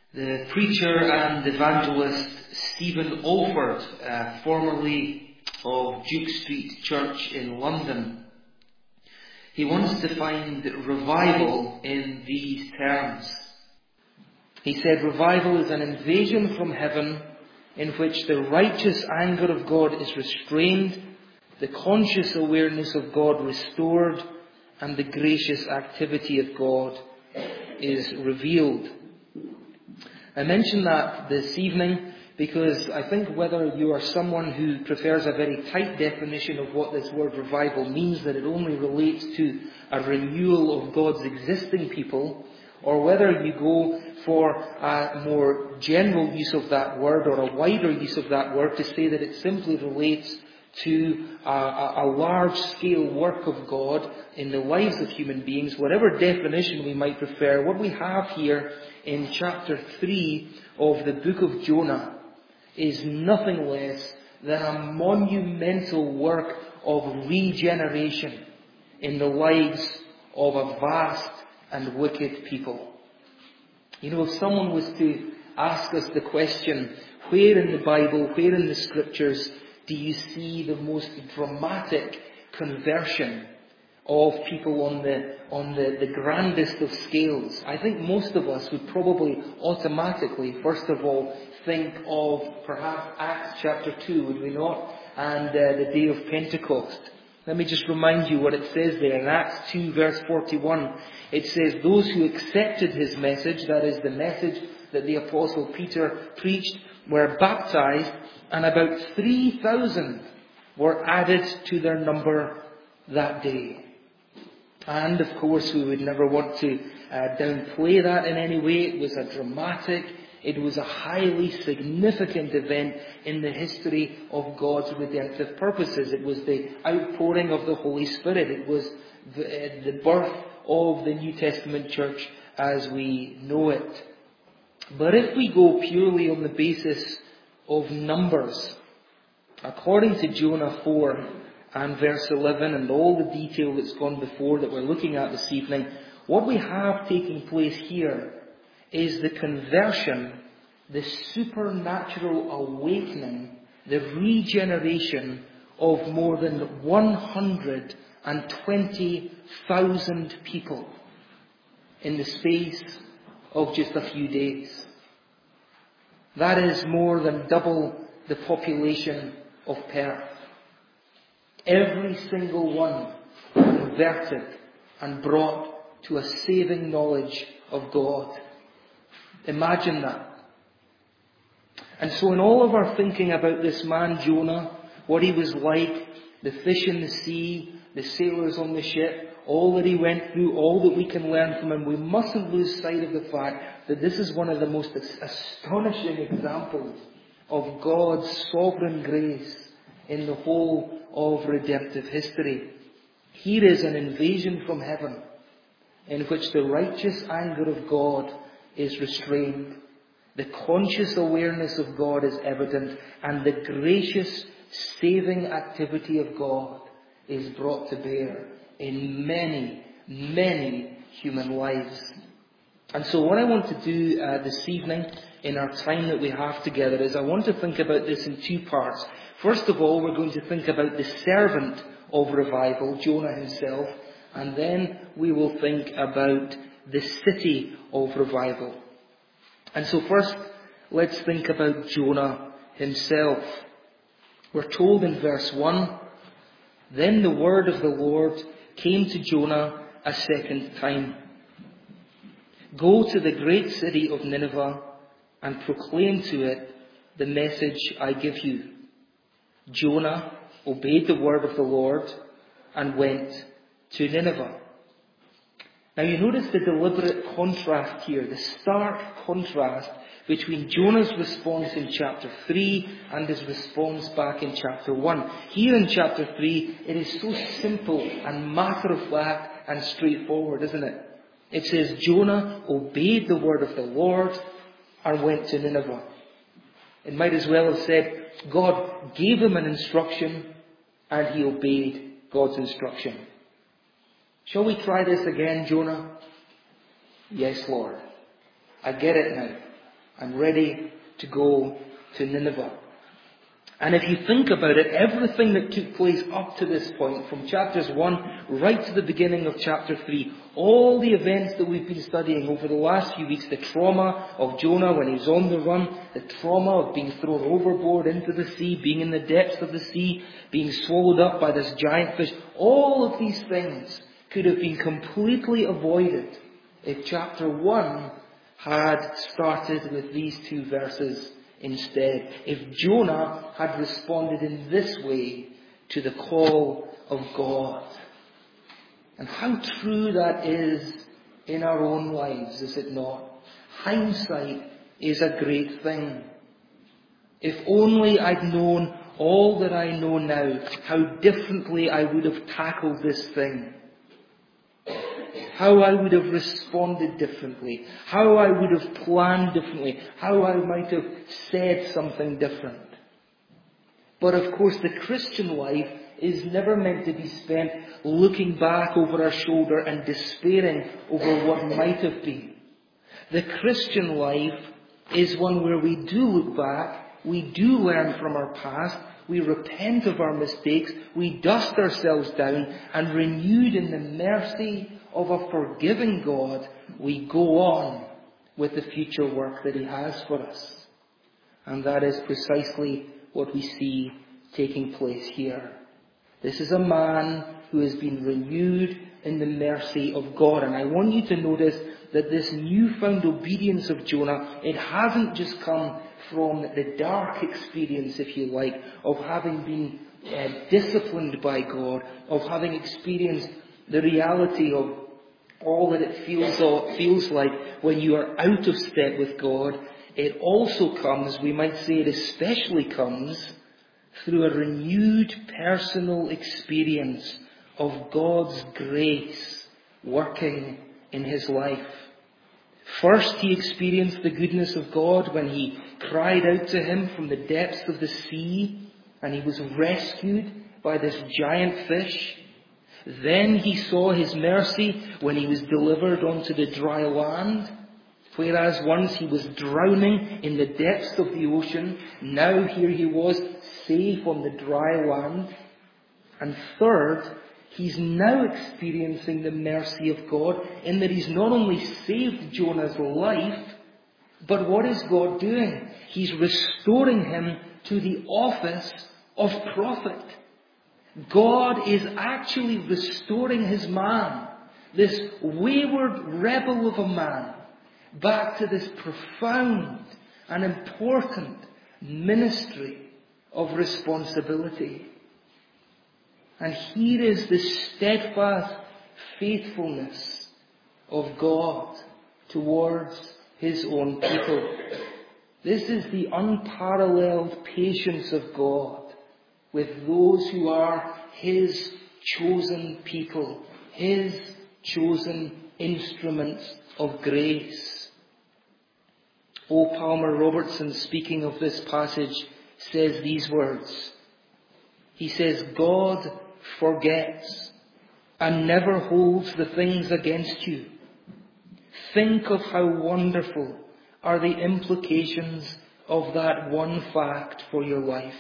The preacher and evangelist Stephen Alford, formerly of Duke Street Church in London, he once defined revival in these terms. He said, "Revival is an invasion from heaven in which the righteous anger of God is restrained, the conscious awareness of God restored, and the gracious activity of God is revealed." I mention that this evening because I think whether you are someone who prefers a very tight definition of what this word revival means, that it only relates to a renewal of God's existing people, or whether you go for a more general use of that word or a wider use of that word to say that it simply relates to a large-scale work of God in the lives of human beings, whatever definition we might prefer, what we have here in chapter 3 of the book of Jonah is nothing less than a monumental work of regeneration in the lives of a vast and wicked people. You know, if someone was to ask us the question, where in the Bible, where in the Scriptures do you see the most dramatic conversion of people on the grandest of scales? I think most of us would probably automatically, first of all, think of perhaps Acts chapter 2, would we not? And the day of Pentecost. Let me just remind you what it says there in Acts 2 verse 41. It says, "Those who accepted his message," that is the message that the Apostle Peter preached, "were baptized, and about 3,000 were added to their number that day." And of course we would never want to downplay that in any way. It was a dramatic, it was a highly significant event in the history of God's redemptive purposes. It was the outpouring of the Holy Spirit. It was the birth of the New Testament church as we know it. But if we go purely on the basis of numbers, according to Jonah 4 and verse 11 and all the detail that's gone before that we're looking at this evening, what we have taking place here is the conversion, the supernatural awakening, the regeneration of more than 120,000 people in the space of just a few days. That is more than double the population of Perth. Every single one converted and brought to a saving knowledge of God. Imagine that. And so in all of our thinking about this man Jonah, what he was like, the fish in the sea, the sailors on the ship, all that he went through, all that we can learn from him, we mustn't lose sight of the fact that this is one of the most astonishing examples of God's sovereign grace in the whole of redemptive history. Here is an invasion from heaven in which the righteous anger of God is restrained, the conscious awareness of God is evident, and the gracious saving activity of God is brought to bear in many, many human lives. And so what I want to do this evening in our time that we have together is I want to think about this in two parts. First of all, we're going to think about the servant of revival, Jonah himself, and then we will think about the city of revival. And so first, let's think about Jonah himself. We're told in verse 1, "Then the word of the Lord came to Jonah a second time. Go to the great city of Nineveh and proclaim to it the message I give you." Jonah obeyed the word of the Lord and went to Nineveh. Now you notice the deliberate contrast here, the stark contrast between Jonah's response in chapter 3 and his response back in chapter 1. Here in chapter 3, it is so simple and matter-of-fact and straightforward, isn't it? It says Jonah obeyed the word of the Lord and went to Nineveh. It might as well have said God gave him an instruction and he obeyed God's instruction. Shall we try this again, Jonah? Yes, Lord. I get it now. and ready to go to Nineveh. And if you think about it, everything that took place up to this point, from chapters 1 right to the beginning of chapter 3, all the events that we've been studying over the last few weeks, the trauma of Jonah when he was on the run, the trauma of being thrown overboard into the sea, being in the depths of the sea, being swallowed up by this giant fish, all of these things could have been completely avoided if chapter 1 had started with these 2 verses instead. If Jonah had responded in this way to the call of God. And how true that is in our own lives, is it not? Hindsight is a great thing. If only I'd known all that I know now, how differently I would have tackled this thing. How I would have responded differently. How I would have planned differently. How I might have said something different. But of course the Christian life is never meant to be spent looking back over our shoulder and despairing over what might have been. The Christian life is one where we do look back, we do learn from our past, we repent of our mistakes, we dust ourselves down, and renewed in the mercy of a forgiving God, we go on with the future work that He has for us. And that is precisely what we see taking place here. This is a man who has been renewed in the mercy of God. And I want you to notice that this newfound obedience of Jonah, it hasn't just come from the dark experience, if you like, of having been disciplined by God, of having experienced the reality of all that it feels like when you are out of step with God. It also comes, we might say it especially comes, through a renewed personal experience of God's grace working in his life. First, he experienced the goodness of God when he cried out to Him from the depths of the sea, and he was rescued by this giant fish. Then he saw His mercy when he was delivered onto the dry land. Whereas once he was drowning in the depths of the ocean, now here he was safe on the dry land. And third, he's now experiencing the mercy of God in that he's not only saved Jonah's life, but what is God doing? He's restoring him to the office of prophet. God is actually restoring His man, this wayward rebel of a man, back to this profound and important ministry of responsibility. And here is the steadfast faithfulness of God towards His own people. This is the unparalleled patience of God with those who are His chosen people, His chosen instruments of grace. O. Palmer Robertson, speaking of this passage, says these words. He says, God forgets and never holds the things against you. Think of how wonderful are the implications of that one fact for your life.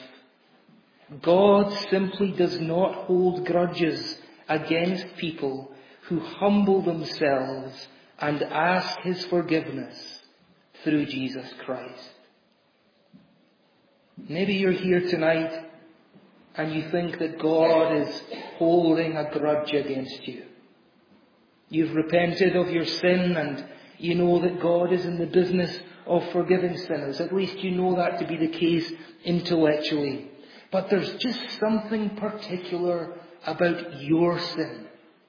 God simply does not hold grudges against people who humble themselves and ask His forgiveness through Jesus Christ. Maybe you're here tonight and you think that God is holding a grudge against you. You've repented of your sin and you know that God is in the business of forgiving sinners. At least you know that to be the case intellectually. But there's just something particular about your sin.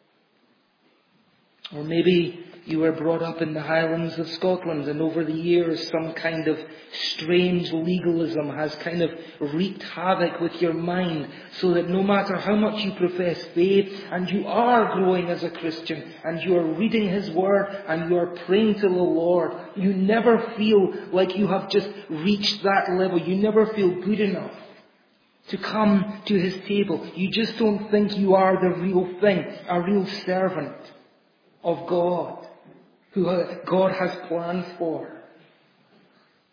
Or maybe you were brought up in the Highlands of Scotland and over the years some kind of strange legalism has kind of wreaked havoc with your mind so that no matter how much you profess faith and you are growing as a Christian and you are reading His Word and you are praying to the Lord, you never feel like you have just reached that level. You never feel good enough to come to His table. You just don't think you are the real thing, a real servant of God, who God has plans for.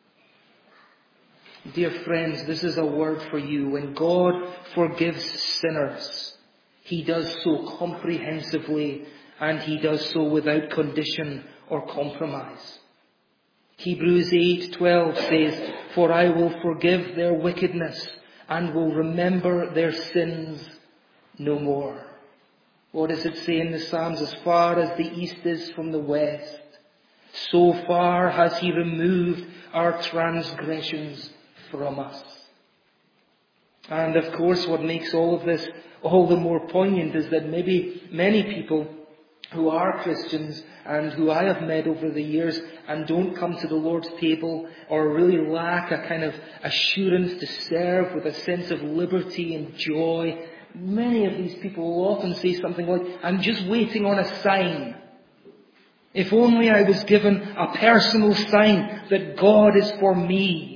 Dear friends, this is a word for you. When God forgives sinners, He does so comprehensively, and He does so without condition or compromise. Hebrews 8:12 says, "For I will forgive their wickedness and will remember their sins no more." What does it say in the Psalms? As far as the east is from the west, so far has He removed our transgressions from us. And of course, what makes all of this all the more poignant is that maybe many people who are Christians and who I have met over the years and don't come to the Lord's table or really lack a kind of assurance to serve with a sense of liberty and joy, many of these people will often say something like, "I'm just waiting on a sign. If only I was given a personal sign that God is for me."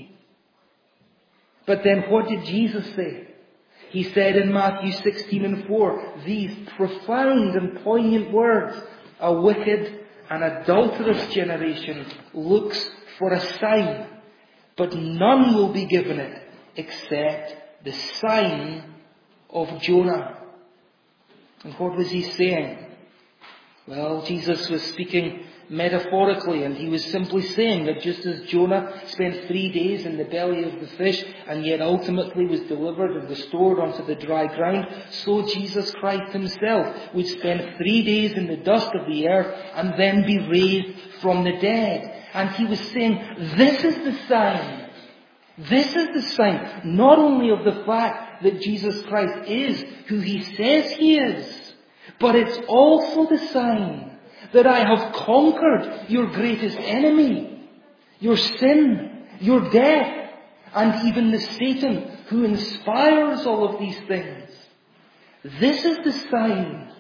But then what did Jesus say? He said in Matthew 16:4, these profound and poignant words, "A wicked and adulterous generation looks for a sign, but none will be given it except the sign of Jonah." And what was He saying? Well, Jesus was speaking metaphorically, and He was simply saying that just as Jonah spent 3 days in the belly of the fish and yet ultimately was delivered and restored onto the dry ground, so Jesus Christ Himself would spend 3 days in the dust of the earth and then be raised from the dead. And He was saying, this is the sign. This is the sign, not only of the fact that Jesus Christ is who He says He is, but it's also the sign that I have conquered your greatest enemy, your sin, your death, and even the Satan who inspires all of these things. This is the sign.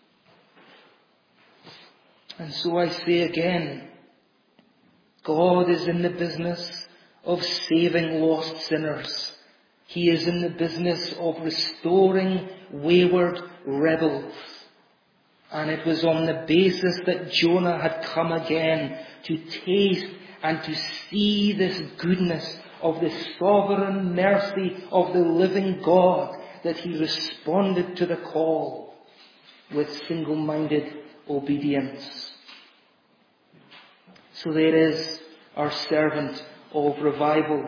And so I say again, God is in the business of saving lost sinners. He is in the business of restoring wayward rebels. And it was on the basis that Jonah had come again to taste and to see this goodness of the sovereign mercy of the living God that he responded to the call with single-minded obedience. So there is our servant of revival.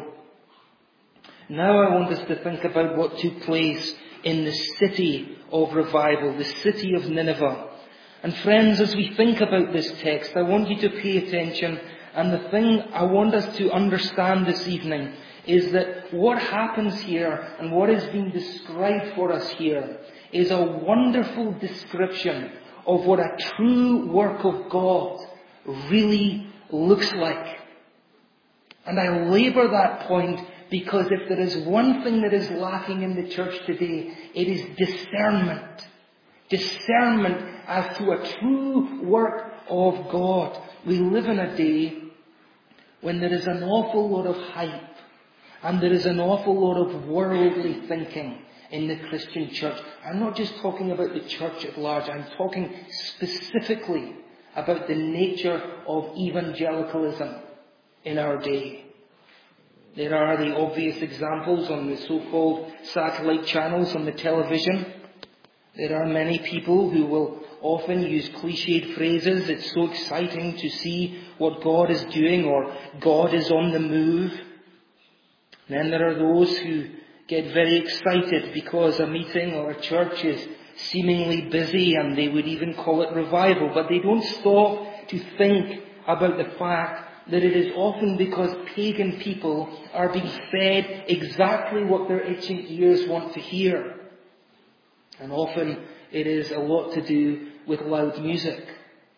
Now I want us to think about what took place in the city of revival, the city of Nineveh. And friends, as we think about this text, I want you to pay attention. And the thing I want us to understand this evening is that what happens here and what is being described for us here is a wonderful description of what a true work of God really looks like. And I labour that point because if there is one thing that is lacking in the church today, it is discernment. Discernment as to a true work of God. We live in a day when there is an awful lot of hype and there is an awful lot of worldly thinking in the Christian church. I'm not just talking about the church at large. I'm talking specifically about the nature of evangelicalism in our day. There are the obvious examples on the so-called satellite channels on the television. There are many people who will often use cliched phrases. It's so exciting to see what God is doing, or God is on the move. Then there are those who get very excited because a meeting or a church is seemingly busy, and they would even call it revival. But they don't stop to think about the fact that it is often because pagan people are being fed exactly what their itching ears want to hear. And often it is a lot to do with loud music.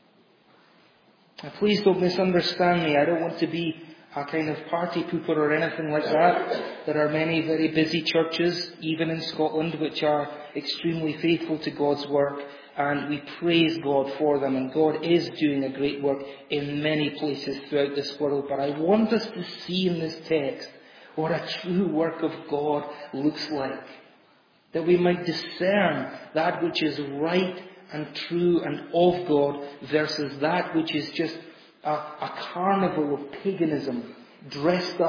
Now, please don't misunderstand me. I don't want to be a kind of party pooper or anything like that. There are many very busy churches, even in Scotland, which are extremely faithful to God's work. And we praise God for them. And God is doing a great work in many places throughout this world. But I want us to see in this text what a true work of God looks like. That we might discern that which is right and true and of God versus that which is just a carnival of paganism dressed up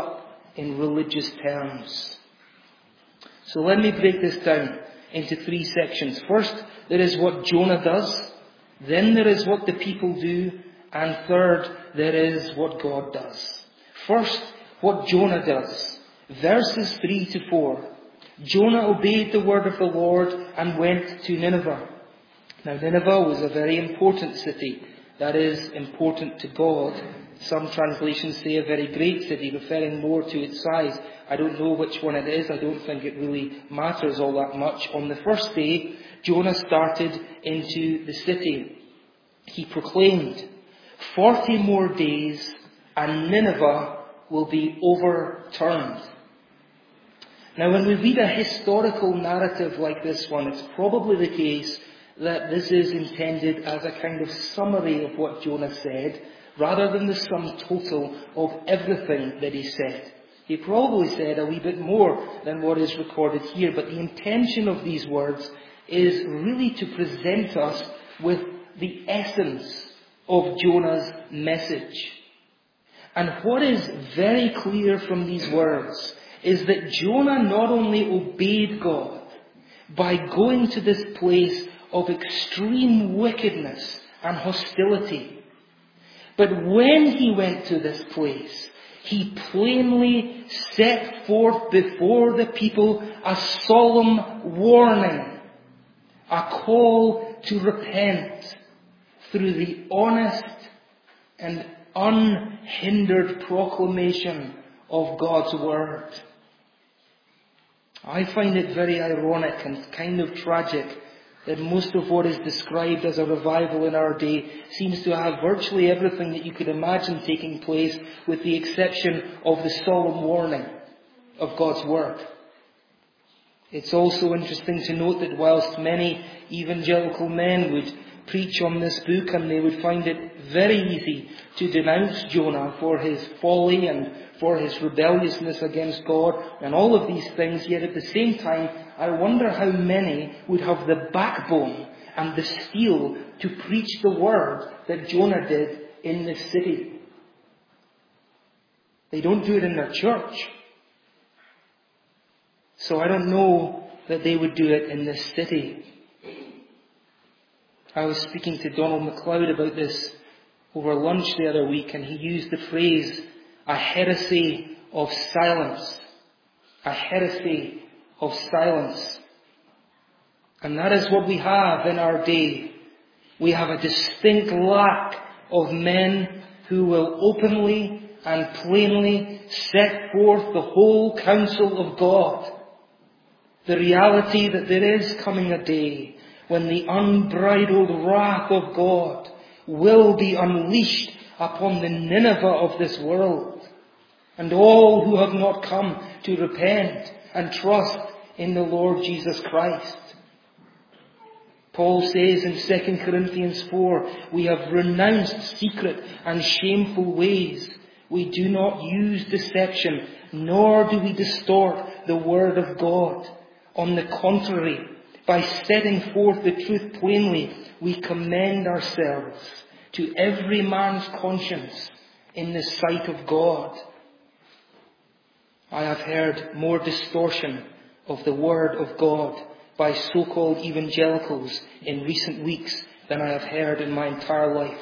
in religious terms. So let me break this down into 3 sections. First, there is what Jonah does. Then there is what the people do. And third, there is what God does. First, what Jonah does. Verses 3 to 4. Jonah obeyed the word of the Lord and went to Nineveh. Now, Nineveh was a very important city. That is, important to God. Some translations say a very great city, referring more to its size. I don't know which one it is. I don't think it really matters all that much. On the first day, Jonah started into the city. He proclaimed, 40 more days and Nineveh will be overturned. Now, when we read a historical narrative like this one, it's probably the case that this is intended as a kind of summary of what Jonah said, rather than the sum total of everything that he said. He probably said a wee bit more than what is recorded here, but the intention of these words is really to present us with the essence of Jonah's message. And what is very clear from these words is that Jonah not only obeyed God by going to this place of extreme wickedness and hostility, but when he went to this place, he plainly set forth before the people a solemn warning, a call to repent through the honest and unhindered proclamation of God's word. I find it very ironic and kind of tragic that most of what is described as a revival in our day seems to have virtually everything that you could imagine taking place, with the exception of the solemn warning of God's word. It's also interesting to note that whilst many evangelical men would preach on this book and they would find it very easy to denounce Jonah for his folly and for his rebelliousness against God and all of these things, yet at the same time, I wonder how many would have the backbone and the steel to preach the word that Jonah did in this city. They don't do it in their church. So I don't know that they would do it in this city. I was speaking to Donald MacLeod about this over lunch the other week, and he used the phrase, a heresy of silence. A heresy of silence. And that is what we have in our day. We have a distinct lack of men who will openly and plainly set forth the whole counsel of God. The reality that there is coming a day when the unbridled wrath of God will be unleashed upon the Nineveh of this world, and all who have not come to repent and trust in the Lord Jesus Christ. Paul says in 2 Corinthians 4, we have renounced secret and shameful ways. We do not use deception, nor do we distort the word of God. On the contrary, by setting forth the truth plainly, we commend ourselves to every man's conscience in the sight of God. I have heard more distortion of the word of God by so-called evangelicals in recent weeks than I have heard in my entire life.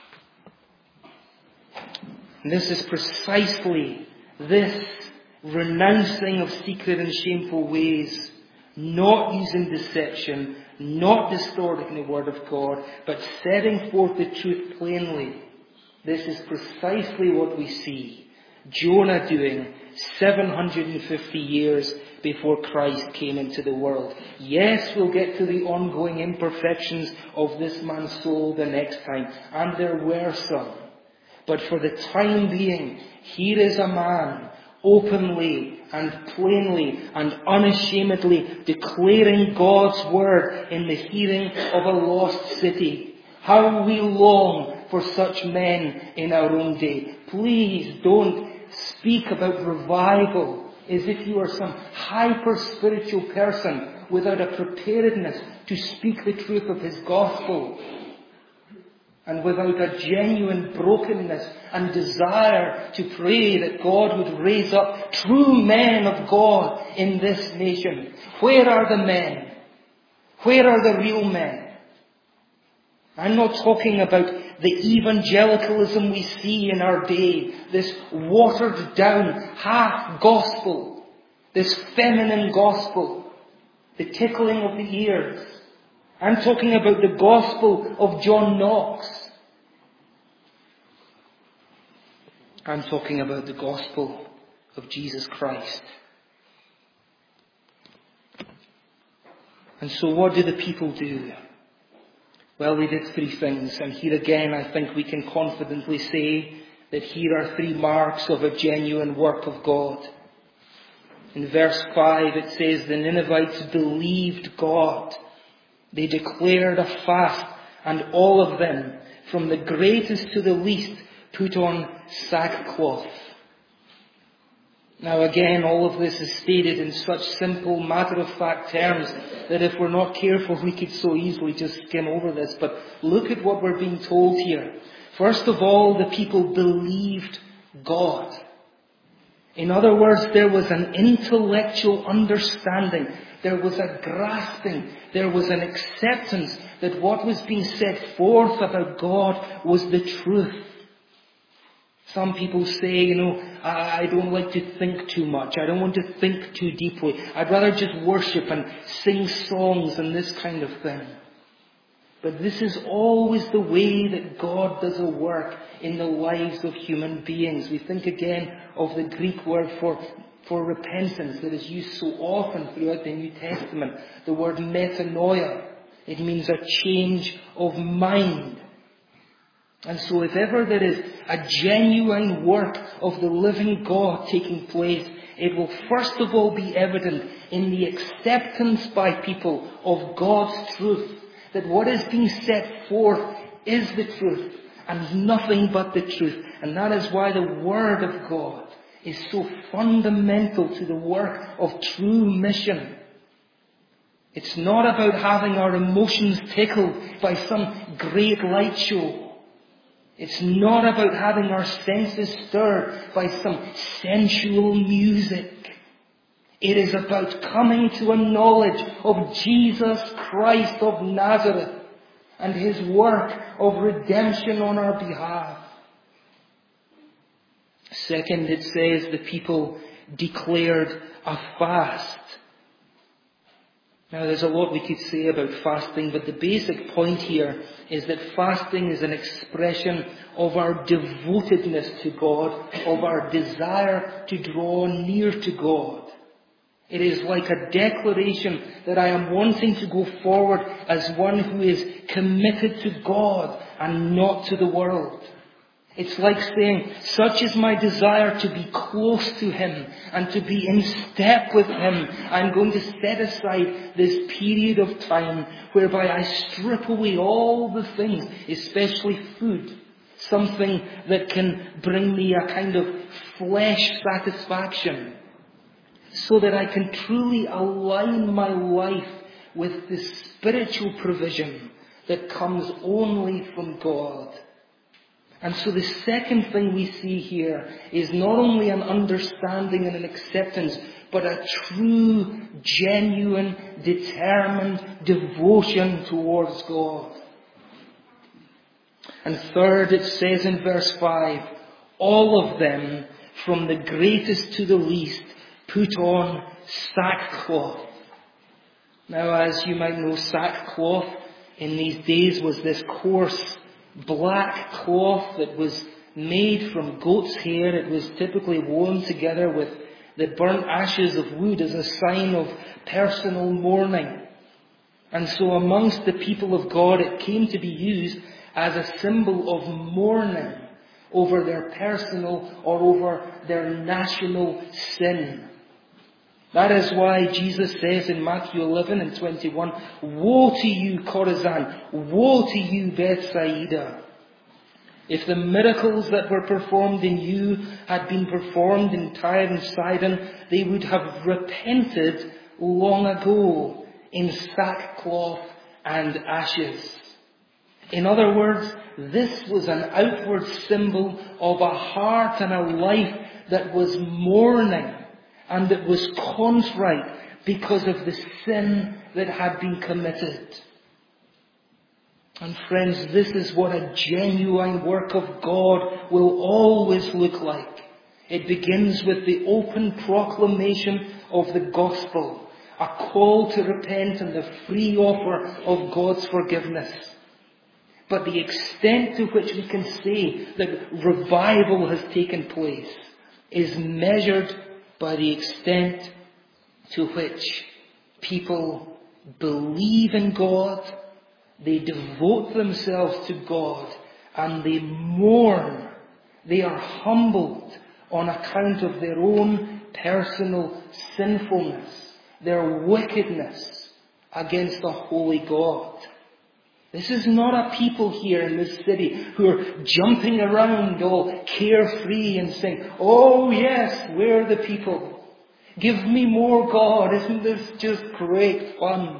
And this is precisely this renouncing of secret and shameful ways, not using deception, not distorting the word of God, but setting forth the truth plainly. This is precisely what we see Jonah doing 750 years before Christ came into the world. Yes, we'll get to the ongoing imperfections of this man's soul the next time, and there were some. But for the time being, here is a man openly and plainly and unashamedly declaring God's word in the hearing of a lost city. How we long for such men in our own day. Please don't speak about revival as if you are some hyper-spiritual person without a preparedness to speak the truth of his gospel. and without a genuine brokenness and desire to pray that God would raise up true men of God in this nation. Where are the men? Where are the real men? I'm not talking about the evangelicalism we see in our day, this watered down half gospel, this feminine gospel, the tickling of the ears. I'm talking about the gospel of John Knox. I'm talking about the gospel of Jesus Christ. And so what do the people do? Well, they did three things. And here again, I think we can confidently say that here are three marks of a genuine work of God. In verse 5 it says, the Ninevites believed God. They declared a fast, and all of them, from the greatest to the least, put on sackcloth. Now again, all of this is stated in such simple, matter-of-fact terms that if we're not careful, we could so easily just skim over this. But look at what we're being told here. First of all, the people believed God. In other words, there was an intellectual understanding. There was a grasping. There was an acceptance that what was being set forth about God was the truth. Some people say, I don't like to think too much. I don't want to think too deeply. I'd rather just worship and sing songs and this kind of thing. But this is always the way that God does a work in the lives of human beings. We think again of the Greek word for repentance that is used so often throughout the New Testament. The word metanoia. It means a change of mind. And so if ever there is a genuine work of the living God taking place, it will first of all be evident in the acceptance by people of God's truth. That what is being set forth is the truth and nothing but the truth. And that is why the Word of God is so fundamental to the work of true mission. It's not about having our emotions tickled by some great light show. It's not about having our senses stirred by some sensual music. It is about coming to a knowledge of Jesus Christ of Nazareth and His work of redemption on our behalf. Second, it says the people declared a fast. Now there's a lot we could say about fasting, but the basic point here is that fasting is an expression of our devotedness to God, of our desire to draw near to God. It is like a declaration that I am wanting to go forward as one who is committed to God and not to the world. It's like saying, such is my desire to be close to Him and to be in step with Him. I'm going to set aside this period of time whereby I strip away all the things, especially food, something that can bring me a kind of flesh satisfaction, so that I can truly align my life with the spiritual provision that comes only from God. And so the second thing we see here is not only an understanding and an acceptance, but a true, genuine, determined devotion towards God. And third, it says in verse 5, all of them, from the greatest to the least, put on sackcloth. Now, as you might know, sackcloth in these days was this coarse black cloth that was made from goat's hair. It was typically worn together with the burnt ashes of wood as a sign of personal mourning. And so amongst the people of God, it came to be used as a symbol of mourning over their personal or over their national sin. That is why Jesus says in Matthew 11 and 21, woe to you, Chorazin! Woe to you, Bethsaida! If the miracles that were performed in you had been performed in Tyre and Sidon, they would have repented long ago in sackcloth and ashes. In other words, this was an outward symbol of a heart and a life that was mourning and that was contrite because of the sin that had been committed. And friends, this is what a genuine work of God will always look like. It begins with the open proclamation of the gospel, a call to repent and the free offer of God's forgiveness. But the extent to which we can say that revival has taken place is measured by the extent to which people believe in God, they devote themselves to God, and they mourn. They are humbled on account of their own personal sinfulness, their wickedness against the holy God. This is not a people here in this city who are jumping around all carefree and saying, "Oh yes, we're the people. Give me more God. Isn't this just great fun?"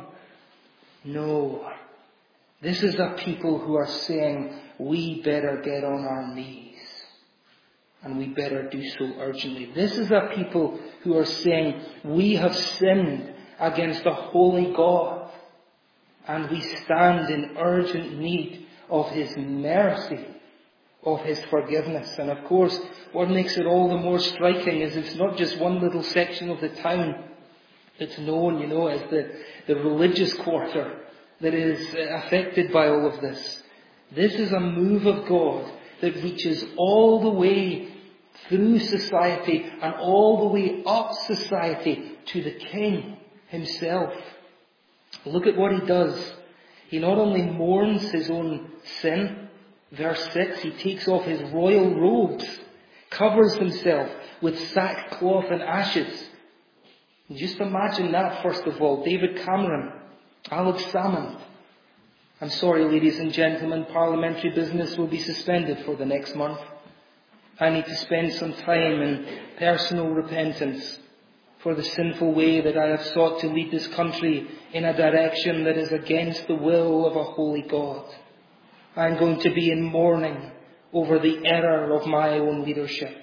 No. This is a people who are saying, we better get on our knees. And we better do so urgently. This is a people who are saying, we have sinned against a holy God. And we stand in urgent need of His mercy, of His forgiveness. And of course, what makes it all the more striking is it's not just one little section of the town that's known, as the religious quarter that is affected by all of this. This is a move of God that reaches all the way through society and all the way up society to the King himself. Look at what he does. He not only mourns his own sin, verse 6, he takes off his royal robes, covers himself with sackcloth and ashes. Just imagine that, first of all. David Cameron, Alex Salmond. I'm sorry, ladies and gentlemen, parliamentary business will be suspended for the next month. I need to spend some time in personal repentance for the sinful way that I have sought to lead this country in a direction that is against the will of a holy God. I'm going to be in mourning over the error of my own leadership.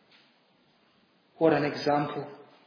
What an example.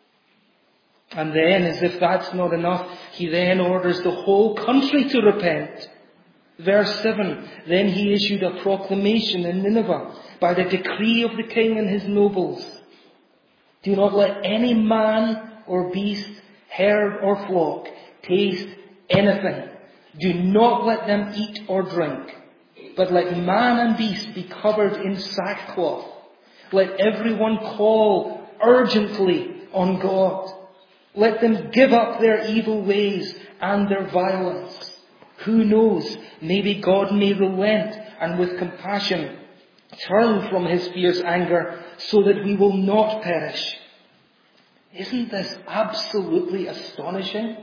And then, as if that's not enough, he then orders the whole country to repent. Verse 7, then he issued a proclamation in Nineveh by the decree of the king and his nobles. Do not let any man or beast, herd or flock taste anything. Do not let them eat or drink, but let man and beast be covered in sackcloth. Let everyone call urgently on God. Let them give up their evil ways and their violence. Who knows, maybe God may relent and with compassion turn from his fierce anger so that we will not perish. Isn't this absolutely astonishing?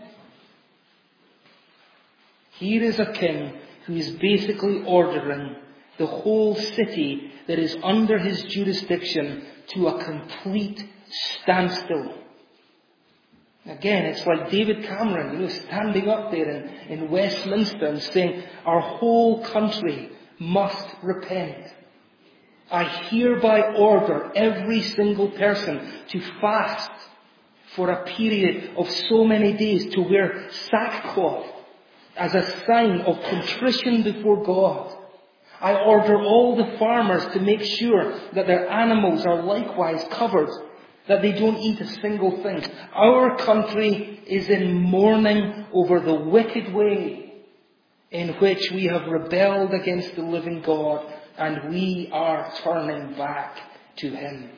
Here is a king who is basically ordering the whole city that is under his jurisdiction to a complete standstill. Again, it's like David Cameron, standing up there in Westminster and saying, our whole country must repent. I hereby order every single person to fast for a period of so many days, to wear sackcloth as a sign of contrition before God. I order all the farmers to make sure that their animals are likewise covered, that they don't eat a single thing. Our country is in mourning over the wicked way in which we have rebelled against the living God, and we are turning back to Him.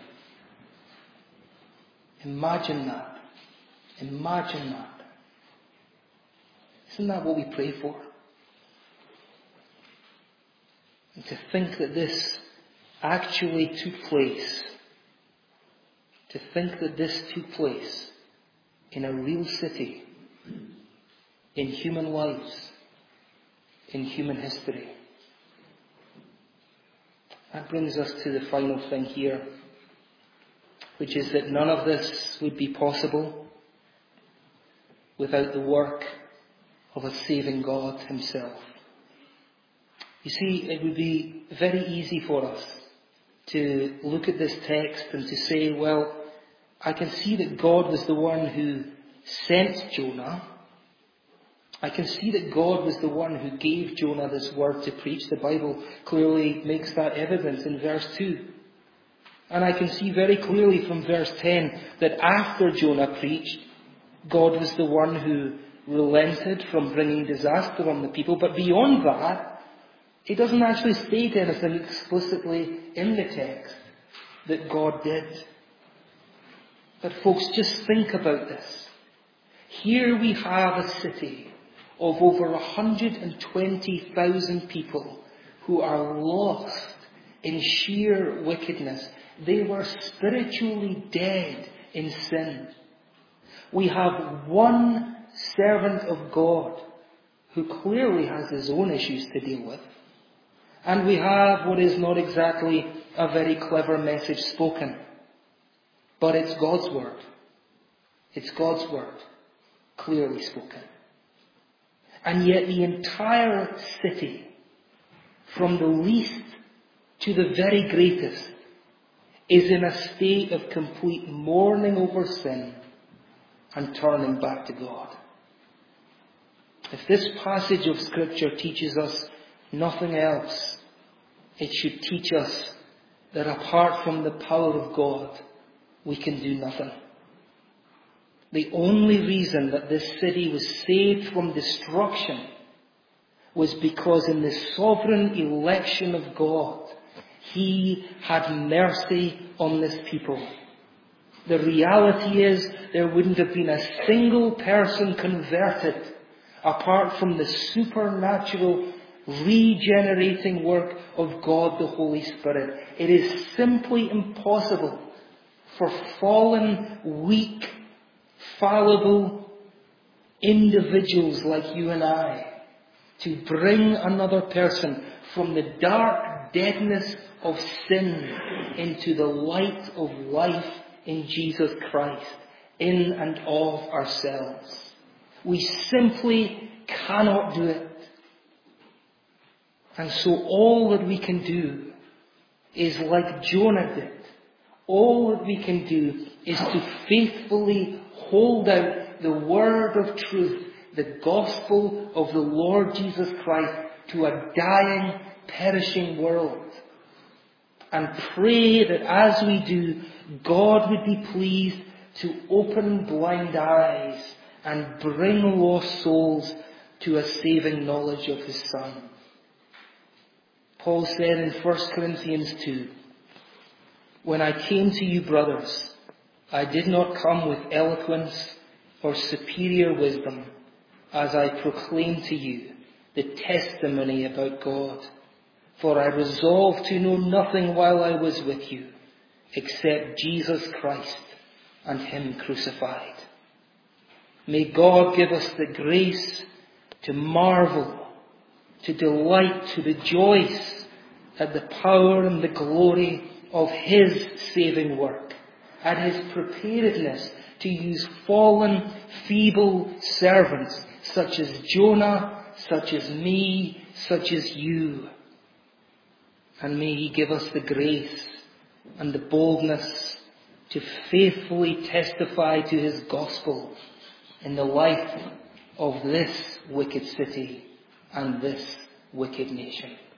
Imagine that. Imagine that. Isn't that what we pray for? And to think that this actually took place. To think that this took place in a real city, in human lives, in human history. That brings us to the final thing here, which is that none of this would be possible without the work of a saving God Himself. You see, it would be very easy for us to look at this text and to say, well, I can see that God was the one who sent Jonah. I can see that God was the one who gave Jonah this word to preach. The Bible clearly makes that evident in verse 2. And I can see very clearly from verse 10 that after Jonah preached, God was the one who relented from bringing disaster on the people. But beyond that, it doesn't actually state anything explicitly in the text that God did. But folks, just think about this. Here we have a city of over 120,000 people who are lost in sheer wickedness. They were spiritually dead in sin. We have one servant of God who clearly has his own issues to deal with. And we have what is not exactly a very clever message spoken. But it's God's word. It's God's word, clearly spoken. And yet the entire city, from the least to the very greatest, is in a state of complete mourning over sin and turning back to God. If this passage of Scripture teaches us nothing else, it should teach us that apart from the power of God, we can do nothing. The only reason that this city was saved from destruction was because in the sovereign election of God, He had mercy on this people. The reality is there wouldn't have been a single person converted apart from the supernatural regenerating work of God the Holy Spirit. It is simply impossible for fallen, weak, fallible individuals like you and I to bring another person from the dark deadness of sin into the light of life in Jesus Christ, in and of ourselves. We simply cannot do it. And so all that we can do is like Jonah did. All that we can do is to faithfully hold out the word of truth, the gospel of the Lord Jesus Christ, to a dying, perishing world. And pray that as we do, God would be pleased to open blind eyes and bring lost souls to a saving knowledge of His Son. Paul said in 1 Corinthians 2, "When I came to you, brothers, I did not come with eloquence or superior wisdom, as I proclaimed to you the testimony about God. For I resolved to know nothing while I was with you, except Jesus Christ and Him crucified." May God give us the grace to marvel, to delight, to rejoice at the power and the glory of His saving work, at His preparedness to use fallen, feeble servants such as Jonah, such as me, such as you. And may He give us the grace and the boldness to faithfully testify to His gospel in the life of this wicked city and this wicked nation.